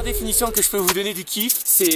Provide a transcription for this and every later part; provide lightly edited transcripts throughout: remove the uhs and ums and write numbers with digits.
définition que je peux vous donner du kiff, c'est...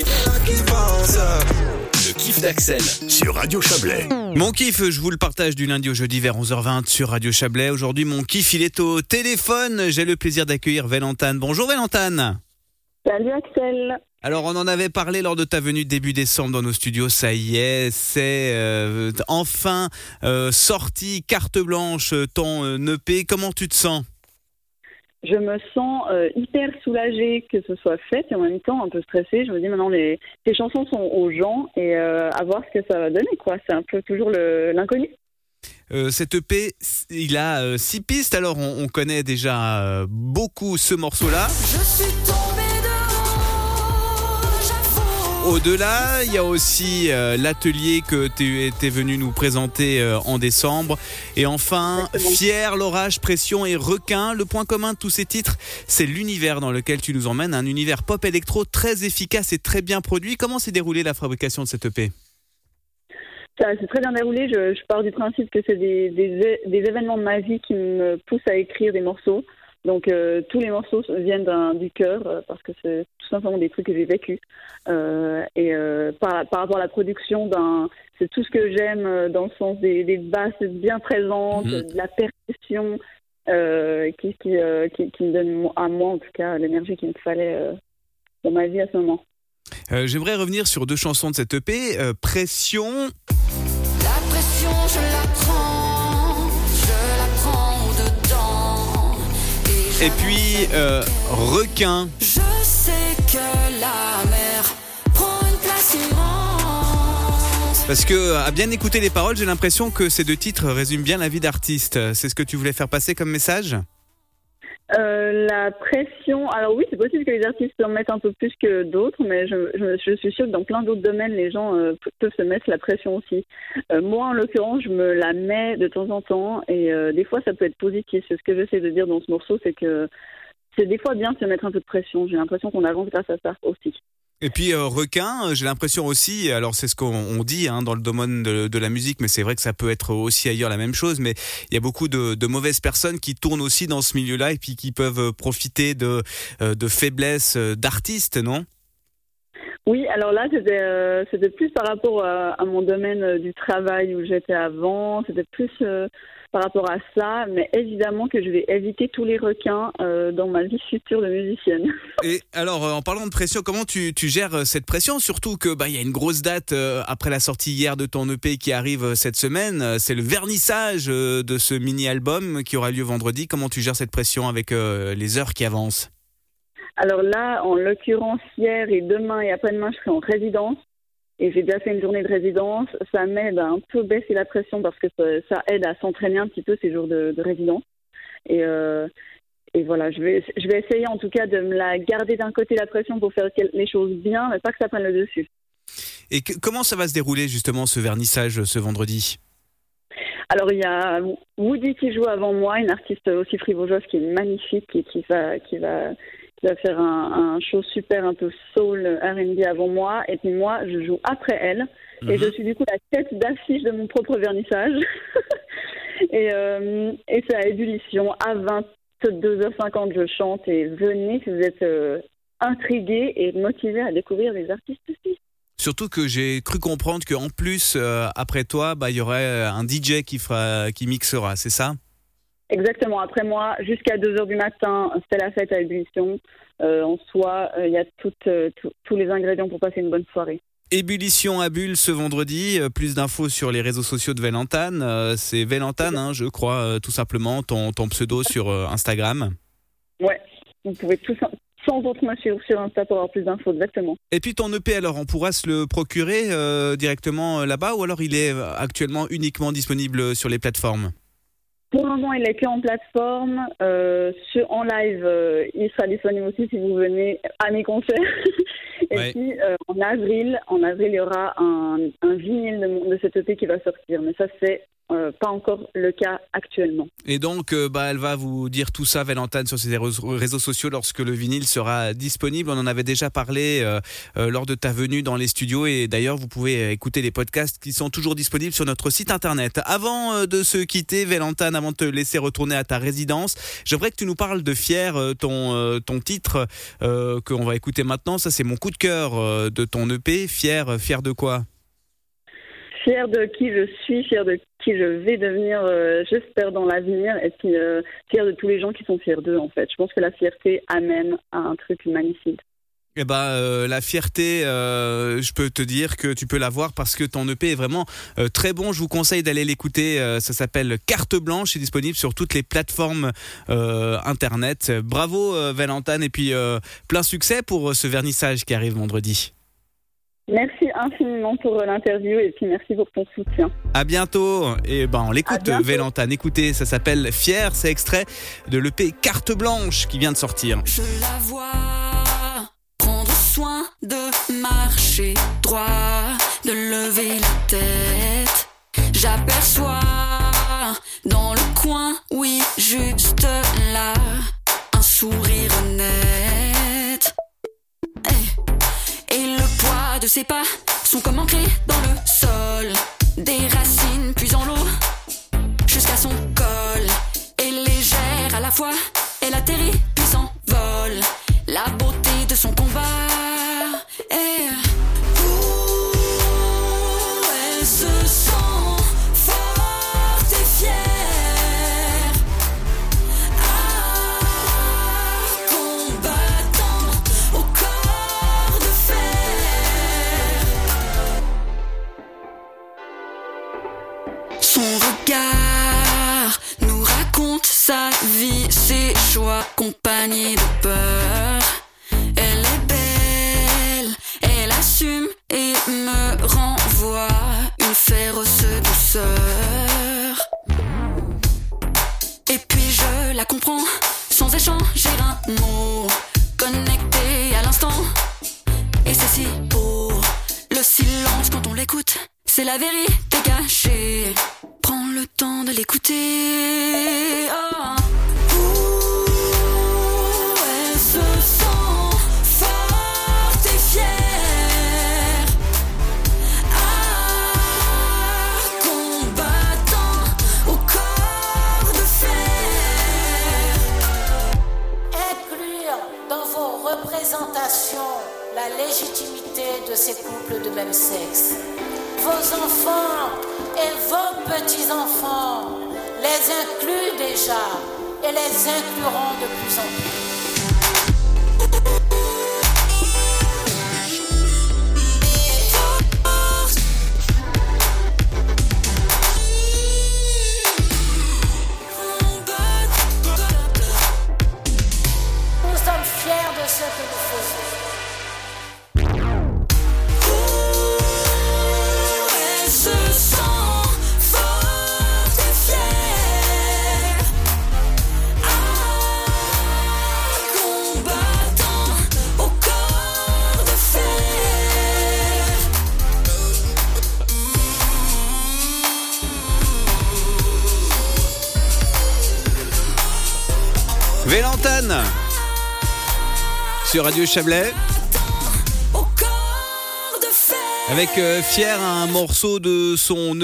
Le kiff d'Axel sur Radio Chablais. Mon kiff, je vous le partage du lundi au jeudi vers 11h20 sur Radio Chablais. Aujourd'hui, mon kiff, il est au téléphone. J'ai le plaisir d'accueillir Valentane. Bonjour Valentane. Salut Axel. Alors, on en avait parlé lors de ta venue début décembre dans nos studios. Ça y est, c'est enfin sorti, carte blanche, ton EP. Comment tu te sens ? Je me sens hyper soulagée que ce soit fait et en même temps un peu stressée. Je me dis maintenant ces chansons sont aux gens et à voir ce que ça va donner, quoi. C'est un peu toujours l'inconnu. Cet EP, il a 6 pistes. Alors, on connaît déjà beaucoup ce morceau-là. Je suis tombée dehors, j'avoue. Au-delà, il y a aussi l'atelier que tu étais venu nous présenter en décembre. Et enfin, Exactement. Fier, l'orage, pression et requin. Le point commun de tous ces titres, c'est l'univers dans lequel tu nous emmènes. Un univers pop électro très efficace et très bien produit. Comment s'est déroulée la fabrication de cet EP ? Ça s'est très bien déroulé. Je pars du principe que c'est des événements de ma vie qui me poussent à écrire des morceaux. Donc tous les morceaux viennent du cœur parce que c'est tout simplement des trucs que j'ai vécus. Par rapport à la production, c'est tout ce que j'aime dans le sens des basses bien présentes, de la percussion qui me donne à moi en tout cas l'énergie qu'il me fallait dans ma vie à ce moment. J'aimerais revenir sur 2 chansons de cet EP. Pression. La pression, je la prends dedans. Et puis requin. Je sais que la mer prend une place immense. Parce que, à bien écouter les paroles, j'ai l'impression que ces 2 titres résument bien la vie d'artiste. C'est ce que tu voulais faire passer comme message ? La pression, alors oui, c'est possible que les artistes en mettent un peu plus que d'autres, mais je suis sûre que dans plein d'autres domaines, les gens peuvent se mettre la pression aussi. Moi, en l'occurrence, je me la mets de temps en temps et des fois, ça peut être positif. C'est ce que j'essaie de dire dans ce morceau, c'est que c'est des fois bien de se mettre un peu de pression. J'ai l'impression qu'on avance grâce à ça aussi. Et puis requin, j'ai l'impression aussi, alors c'est ce qu'on dit dans le domaine de la musique, mais c'est vrai que ça peut être aussi ailleurs la même chose, mais il y a beaucoup de mauvaises personnes qui tournent aussi dans ce milieu-là et puis qui peuvent profiter de faiblesses d'artistes, non ? Oui, alors là, c'était plus par rapport à mon domaine du travail où j'étais avant, c'était plus par rapport à ça, mais évidemment que je vais éviter tous les requins dans ma vie future de musicienne. Et alors, en parlant de pression, comment tu gères cette pression ? Surtout que y a une grosse date après la sortie hier de ton EP qui arrive cette semaine. C'est le vernissage de ce mini-album qui aura lieu vendredi. Comment tu gères cette pression avec les heures qui avancent ? Alors là, en l'occurrence, hier et demain et après-demain, je serai en résidence. Et j'ai déjà fait une journée de résidence. Ça m'aide à un peu baisser la pression parce que ça aide à s'entraîner un petit peu ces jours de résidence. Et voilà, je vais essayer en tout cas de me la garder d'un côté la pression pour faire les choses bien, mais pas que ça prenne le dessus. Et comment ça va se dérouler justement ce vernissage ce vendredi ? Alors il y a Woody qui joue avant moi, une artiste aussi fribourgeoise qui est magnifique et qui va faire un show super un peu soul R&B avant moi, et puis moi je joue après elle et je suis du coup la tête d'affiche de mon propre vernissage et c'est à ébullition. À 22h50 je chante et venez si vous êtes intrigués et motivés à découvrir des artistes aussi. Surtout que j'ai cru comprendre qu'en plus après toi il y aurait un DJ qui mixera, c'est ça ? Exactement, après moi, jusqu'à 2h du matin, c'est la fête à ébullition. En soi, il y a tous les ingrédients pour passer une bonne soirée. Ébullition à Bulle ce vendredi. Plus d'infos sur les réseaux sociaux de Valentane. C'est Valentane, je crois, tout simplement, ton pseudo sur Instagram. Ouais, vous pouvez sans autre me suivre sur Insta pour avoir plus d'infos, exactement. Et puis ton EP, alors, on pourra se le procurer directement là-bas ou alors il est actuellement uniquement disponible sur les plateformes ? Pour le moment, il est qu'en plateforme. En live, il sera disponible aussi si vous venez à mes concerts. Et puis, en avril, il y aura un vinyle de cet EP qui va sortir. Mais ça, c'est pas encore le cas actuellement. Et donc, elle va vous dire tout ça, Valentane, sur ses réseaux sociaux lorsque le vinyle sera disponible. On en avait déjà parlé lors de ta venue dans les studios. Et d'ailleurs, vous pouvez écouter les podcasts qui sont toujours disponibles sur notre site internet. Avant de se quitter, Valentane, avant de te laisser retourner à ta résidence, j'aimerais que tu nous parles de Fier, ton titre qu'on va écouter maintenant. Ça, c'est mon coup de cœur de ton EP. Fier de quoi ? Fière de qui je suis, fière de qui je vais devenir, j'espère, dans l'avenir, et puis fière de tous les gens qui sont fiers d'eux, en fait. Je pense que la fierté amène à un truc magnifique. Eh ben, la fierté, je peux te dire que tu peux l'avoir parce que ton EP est vraiment très bon. Je vous conseille d'aller l'écouter. Ça s'appelle Carte Blanche. C'est disponible sur toutes les plateformes internet. Bravo, Valentane, et puis plein succès pour ce vernissage qui arrive vendredi. Merci infiniment pour l'interview et puis merci pour ton soutien. À bientôt. Et on l'écoute, Valentane. Écoutez, ça s'appelle Fier. C'est extrait de l'EP Carte Blanche qui vient de sortir. Je la vois prendre soin de marcher droit, de lever la tête. J'aperçois dans le coin, oui, juste là, un sourire net. Et le poids de ses pas sont comme ancrés dans le sol. Des racines puisant l'eau jusqu'à son col. Et légère à la fois, elle atterrit puis s'envole. La beauté de son combat. Et elle se sent forte et fière. Son regard nous raconte sa vie, ses choix, compagnie de peur. Elle est belle, elle assume et me renvoie une féroce douceur. Et puis je la comprends sans échanger un mot, connecté à l'instant. Et c'est si beau, le silence quand on l'écoute. C'est la vérité cachée. Prends le temps de l'écouter. Oh. Elle se sent forte et fière. Combattant au corps de fer. Inclure dans vos représentations la légitimité de ces couples de même sexe. Vos enfants et vos petits-enfants les incluent déjà et les incluront de plus en plus. Nous sommes fiers de ce que nous faisons. Valentane sur Radio Chablais avec Fier, un morceau de son